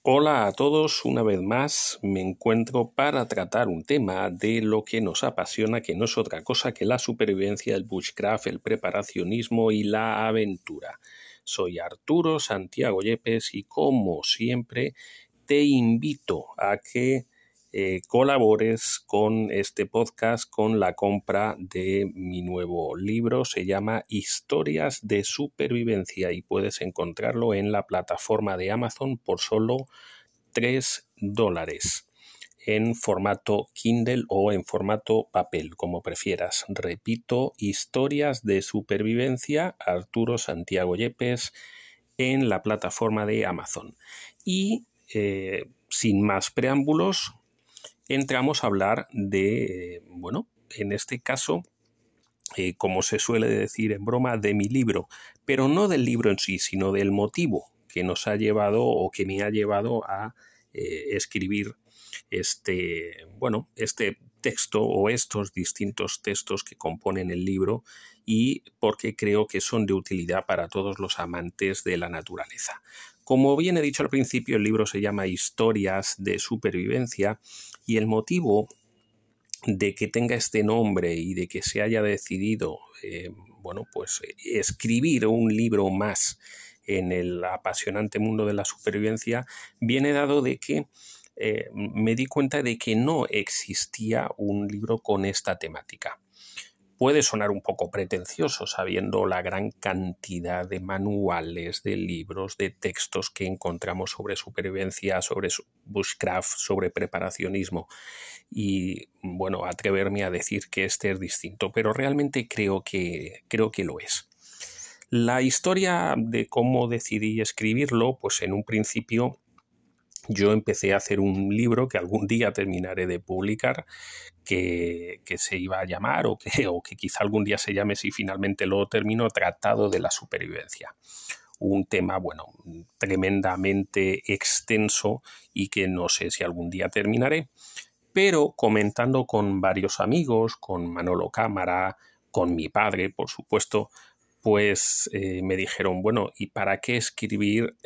Hola a todos, una vez más me encuentro para tratar un tema de lo que nos apasiona, que no es otra cosa que la supervivencia, el bushcraft, el preparacionismo y la aventura. Soy Arturo Santiago Yepes y como siempre te invito a que colabores con este podcast con la compra de mi nuevo libro. Se llama Historias de Supervivencia y puedes encontrarlo en la plataforma de Amazon por solo $3 en formato Kindle o en formato papel, como prefieras. Repito, Historias de Supervivencia, Arturo Santiago Yepes, en la plataforma de Amazon. Y sin más preámbulos, entramos a hablar de, en este caso, como se suele decir en broma, de mi libro, pero no del libro en sí, sino del motivo que nos ha llevado o que me ha llevado a escribir este texto o estos distintos textos que componen el libro, y porque creo que son de utilidad para todos los amantes de la naturaleza. Como bien he dicho al principio, el libro se llama Historias de Supervivencia y el motivo de que tenga este nombre y de que se haya decidido escribir un libro más en el apasionante mundo de la supervivencia viene dado de que me di cuenta de que no existía un libro con esta temática. Puede sonar un poco pretencioso sabiendo la gran cantidad de manuales, de libros, de textos que encontramos sobre supervivencia, sobre bushcraft, sobre preparacionismo y, atreverme a decir que este es distinto, pero realmente creo que lo es. La historia de cómo decidí escribirlo, pues en un principio yo empecé a hacer un libro que algún día terminaré de publicar, que se iba a llamar o que quizá algún día se llame, si finalmente lo termino, Tratado de la Supervivencia. Un tema, tremendamente extenso y que no sé si algún día terminaré, pero comentando con varios amigos, con Manolo Cámara, con mi padre, por supuesto, pues me dijeron, ¿y para qué escribir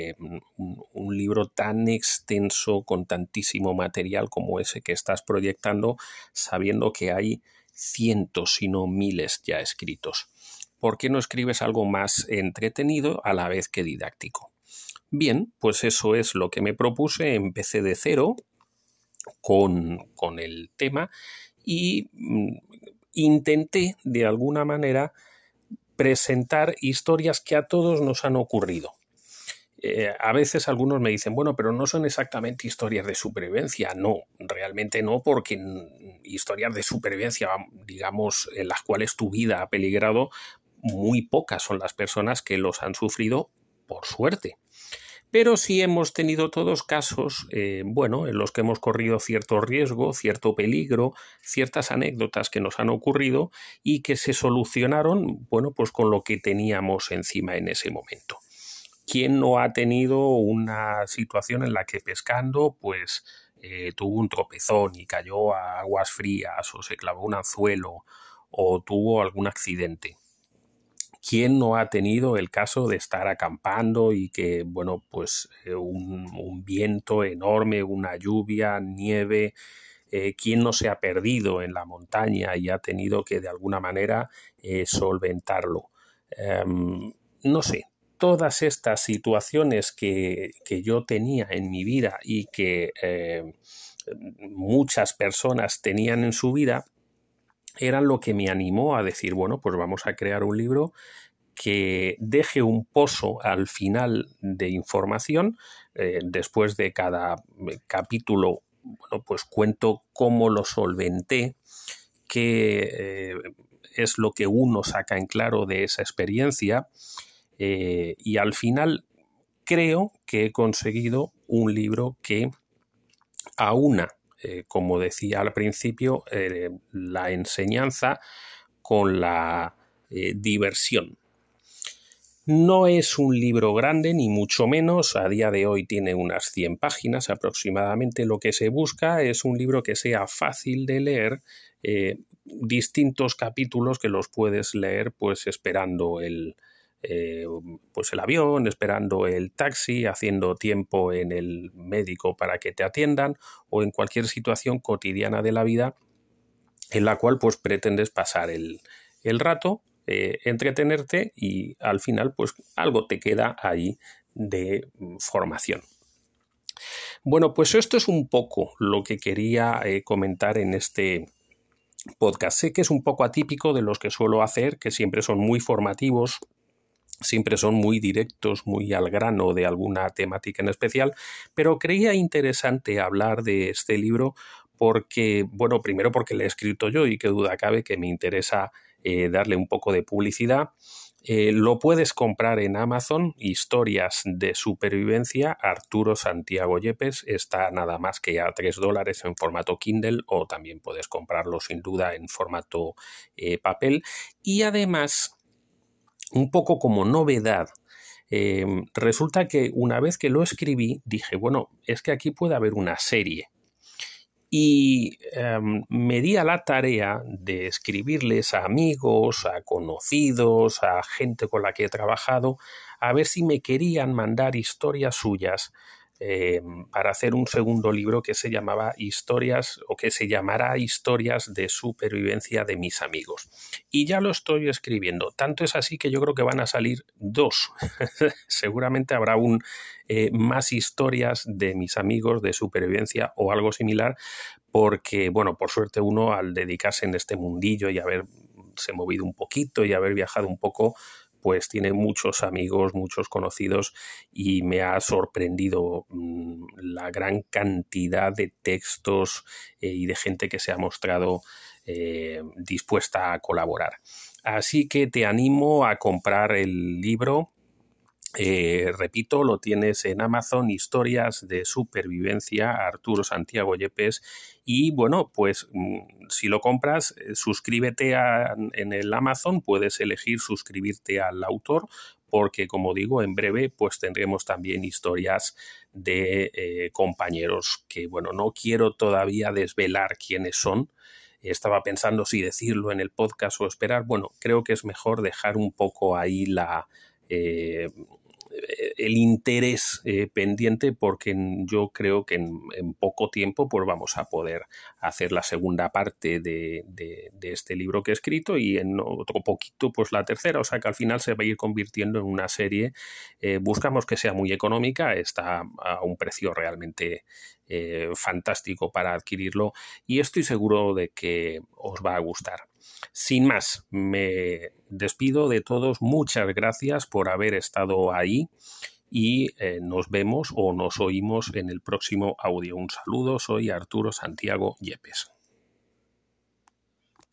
un libro tan extenso con tantísimo material como ese que estás proyectando, sabiendo que hay cientos, si no miles ya escritos? ¿Por qué no escribes algo más entretenido a la vez que didáctico? Bien, pues eso es lo que me propuse. Empecé de cero con el tema y intenté de alguna manera presentar historias que a todos nos han ocurrido. A veces algunos me dicen, pero no son exactamente historias de supervivencia. No, realmente no, porque historias de supervivencia, digamos, en las cuales tu vida ha peligrado, muy pocas son las personas que los han sufrido, por suerte. Pero sí hemos tenido todos casos, en los que hemos corrido cierto riesgo, cierto peligro, ciertas anécdotas que nos han ocurrido y que se solucionaron, pues con lo que teníamos encima en ese momento. ¿Quién no ha tenido una situación en la que pescando, tuvo un tropezón y cayó a aguas frías, o se clavó un anzuelo, o tuvo algún accidente? ¿Quién no ha tenido el caso de estar acampando y que, un viento enorme, una lluvia, nieve? ¿Quién no se ha perdido en la montaña y ha tenido que de alguna manera solventarlo? No sé, todas estas situaciones que yo tenía en mi vida y que muchas personas tenían en su vida, eran lo que me animó a decir, pues vamos a crear un libro que deje un pozo al final de información. Después de cada capítulo, pues cuento cómo lo solventé, qué es lo que uno saca en claro de esa experiencia, y al final creo que he conseguido un libro que aúna, como decía al principio, la enseñanza con la diversión. No es un libro grande, ni mucho menos. A día de hoy tiene unas 100 páginas aproximadamente. Lo que se busca es un libro que sea fácil de leer, distintos capítulos que los puedes leer esperando el pues el avión, esperando el taxi, haciendo tiempo en el médico para que te atiendan o en cualquier situación cotidiana de la vida en la cual pues pretendes pasar el rato, entretenerte y al final pues algo te queda ahí de formación. Bueno, pues esto es un poco lo que quería comentar en este podcast. Sé que es un poco atípico de los que suelo hacer, que siempre son muy formativos, siempre son muy directos, muy al grano de alguna temática en especial, pero creía interesante hablar de este libro porque, bueno, primero porque lo he escrito yo y qué duda cabe que me interesa darle un poco de publicidad. Lo puedes comprar en Amazon, Historias de Supervivencia, Arturo Santiago Yepes, está nada más que a $3 en formato Kindle o también puedes comprarlo sin duda en formato papel. Y además, un poco como novedad, resulta que una vez que lo escribí dije, bueno, es que aquí puede haber una serie. Y me di a la tarea de escribirles a amigos, a conocidos, a gente con la que he trabajado, a ver si me querían mandar historias suyas para hacer un segundo libro que se llamaba Historias o que se llamará Historias de Supervivencia de mis amigos. Y ya lo estoy escribiendo. Tanto es así que yo creo que van a salir 2. Seguramente habrá más historias de mis amigos de supervivencia o algo similar, porque, bueno, por suerte uno al dedicarse en este mundillo y haberse movido un poquito y haber viajado un poco, pues tiene muchos amigos, muchos conocidos y me ha sorprendido la gran cantidad de textos y de gente que se ha mostrado dispuesta a colaborar. Así que te animo a comprar el libro. Repito, lo tienes en Amazon, Historias de Supervivencia, Arturo Santiago Yepes. Y bueno, pues si lo compras, suscríbete en el Amazon, puedes elegir suscribirte al autor, porque como digo, en breve pues tendremos también historias de compañeros que, bueno, no quiero todavía desvelar quiénes son. Estaba pensando si decirlo en el podcast o esperar. Bueno, creo que es mejor dejar un poco ahí el interés pendiente, porque yo creo que en poco tiempo pues vamos a poder hacer la segunda parte de este libro que he escrito y en otro poquito pues la tercera, o sea que al final se va a ir convirtiendo en una serie. Buscamos que sea muy económica, está a un precio realmente fantástico para adquirirlo y estoy seguro de que os va a gustar. Sin más, me despido de todos. Muchas gracias por haber estado ahí y nos vemos o nos oímos en el próximo audio. Un saludo, soy Arturo Santiago Yepes.